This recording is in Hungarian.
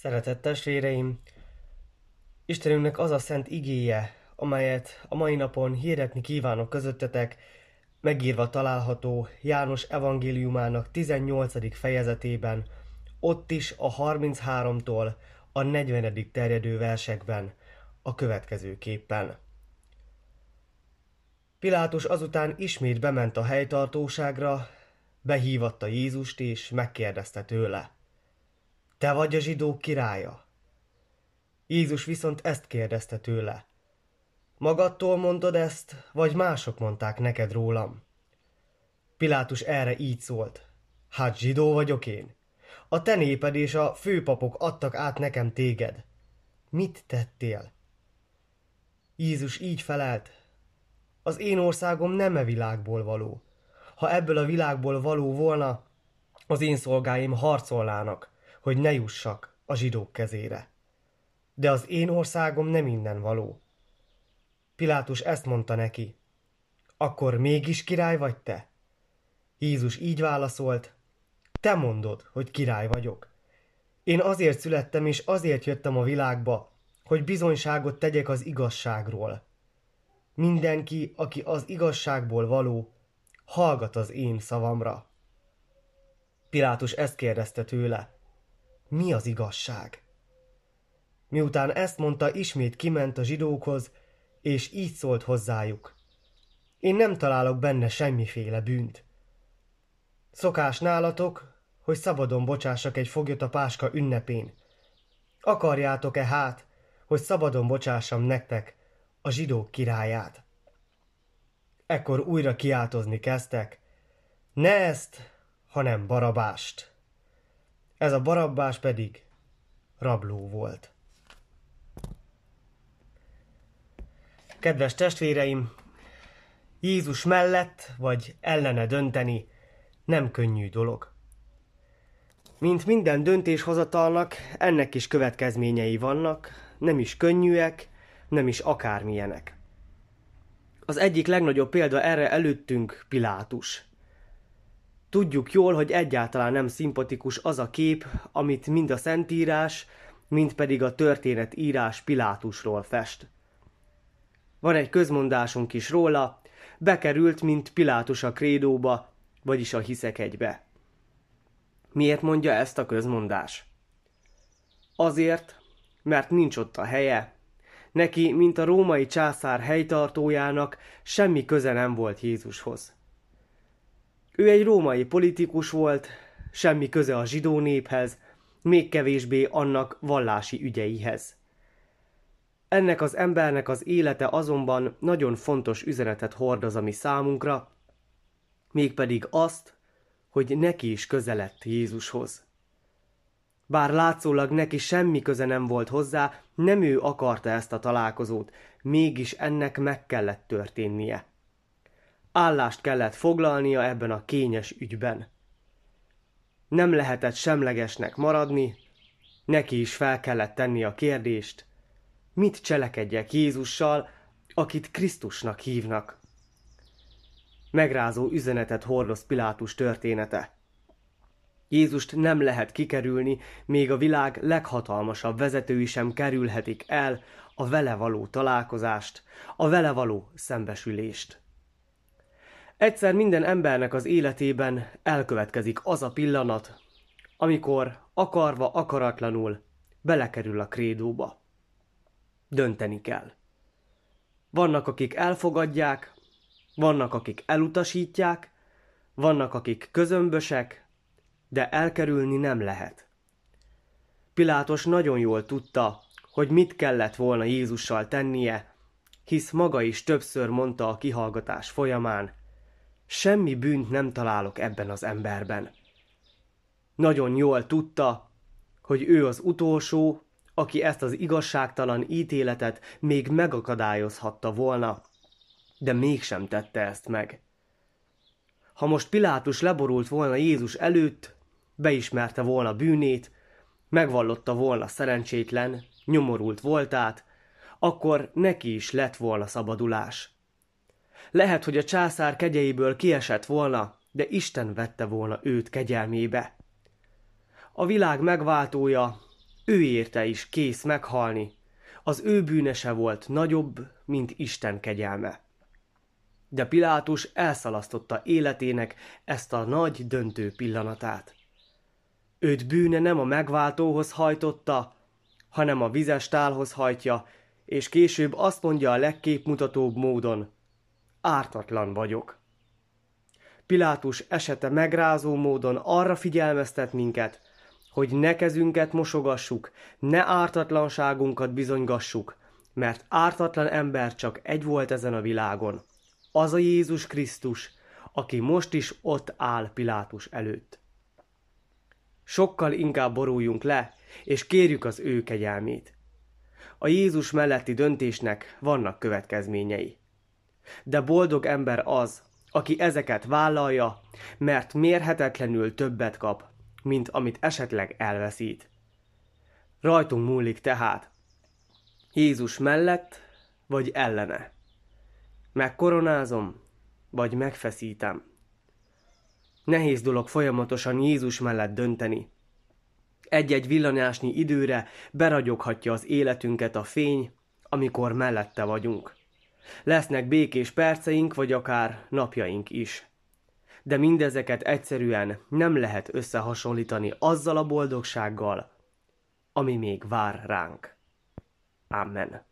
Szeretett testvéreim, Istenünknek az a szent igéje, amelyet a mai napon hirdetni kívánok közöttetek, megírva található János evangéliumának 18. fejezetében, ott is a 33-tól a 40. terjedő versekben, a következőképpen. Pilátus azután ismét bement a helytartóságra, behívatta Jézust és megkérdezte tőle: Te vagy a zsidók királya? Jézus viszont ezt kérdezte tőle: Magadtól mondod ezt, vagy mások mondták neked rólam? Pilátus erre így szólt: Hát zsidó vagyok én. A te néped és a főpapok adtak át nekem téged. Mit tettél? Jézus így felelt: Az én országom nem e világból való. Ha ebből a világból való volna, az én szolgáim harcolnának, hogy ne jussak a zsidók kezére. De az én országom nem innen való. Pilátus ezt mondta neki: Akkor mégis király vagy te? Jézus így válaszolt: Te mondod, hogy király vagyok. Én azért születtem és azért jöttem a világba, hogy bizonyságot tegyek az igazságról. Mindenki, aki az igazságból való, hallgat az én szavamra. Pilátus ezt kérdezte tőle: Mi az igazság? Miután ezt mondta, ismét kiment a zsidókhoz, és így szólt hozzájuk: Én nem találok benne semmiféle bűnt. Szokás nálatok, hogy szabadon bocsássak egy foglyot a Páska ünnepén. Akarjátok-e hát, hogy szabadon bocsássam nektek a zsidók királyát? Ekkor újra kiáltozni kezdtek: Ne ezt, hanem Barabást. Ez a Barabbás pedig rabló volt. Kedves testvéreim, Jézus mellett vagy ellene dönteni nem könnyű dolog. Mint minden döntéshozatalnak, ennek is következményei vannak, nem is könnyűek, nem is akármilyenek. Az egyik legnagyobb példa erre előttünk Pilátus. Tudjuk jól, hogy egyáltalán nem szimpatikus az a kép, amit mind a Szentírás, mind pedig a történetírás Pilátusról fest. Van egy közmondásunk is róla: bekerült, mint Pilátus a krédóba, vagyis a hiszekegybe. Miért mondja ezt a közmondás? Azért, mert nincs ott a helye. Neki, mint a római császár helytartójának, semmi köze nem volt Jézushoz. Ő egy római politikus volt, semmi köze a zsidó néphez, még kevésbé annak vallási ügyeihez. Ennek az embernek az élete azonban nagyon fontos üzenetet hordoz a mi számunkra, mégpedig azt, hogy neki is köze lett Jézushoz. Bár látszólag neki semmi köze nem volt hozzá, nem ő akarta ezt a találkozót, mégis ennek meg kellett történnie. Állást kellett foglalnia ebben a kényes ügyben. Nem lehetett semlegesnek maradni, neki is fel kellett tenni a kérdést: mit cselekedjek Jézussal, akit Krisztusnak hívnak? Megrázó üzenetet hordoz Pilátus története. Jézust nem lehet kikerülni, még a világ leghatalmasabb vezetői sem kerülhetik el a vele való találkozást, a vele való szembesülést. Egyszer minden embernek az életében elkövetkezik az a pillanat, amikor akarva akaratlanul belekerül a krédóba. Dönteni kell. Vannak, akik elfogadják, vannak, akik elutasítják, vannak, akik közömbösek, de elkerülni nem lehet. Pilátus nagyon jól tudta, hogy mit kellett volna Jézussal tennie, hisz maga is többször mondta a kihallgatás folyamán: semmi bűnt nem találok ebben az emberben. Nagyon jól tudta, hogy ő az utolsó, aki ezt az igazságtalan ítéletet még megakadályozhatta volna, de mégsem tette ezt meg. Ha most Pilátus leborult volna Jézus előtt, beismerte volna bűnét, megvallotta volna szerencsétlen, nyomorult voltát, akkor neki is lett volna szabadulás. Lehet, hogy a császár kegyeiből kiesett volna, de Isten vette volna őt kegyelmébe. A világ megváltója, ő érte is kész meghalni, az ő bűnese volt nagyobb, mint Isten kegyelme. De Pilátus elszalasztotta életének ezt a nagy döntő pillanatát. Őt bűne nem a megváltóhoz hajtotta, hanem a vizes tálhoz hajtja, és később azt mondja a legképmutatóbb módon: ártatlan vagyok. Pilátus esete megrázó módon arra figyelmeztet minket, hogy ne kezünket mosogassuk, ne ártatlanságunkat bizonygassuk, mert ártatlan ember csak egy volt ezen a világon. Az a Jézus Krisztus, aki most is ott áll Pilátus előtt. Sokkal inkább boruljunk le, és kérjük az ő kegyelmét. A Jézus melletti döntésnek vannak következményei. De boldog ember az, aki ezeket vállalja, mert mérhetetlenül többet kap, mint amit esetleg elveszít. Rajtunk múlik tehát, Jézus mellett vagy ellene. Megkoronázom, vagy megfeszítem. Nehéz dolog folyamatosan Jézus mellett dönteni. Egy-egy villanásnyi időre beragyoghatja az életünket a fény, amikor mellette vagyunk. Lesznek békés perceink, vagy akár napjaink is. De mindezeket egyszerűen nem lehet összehasonlítani azzal a boldogsággal, ami még vár ránk. Amen.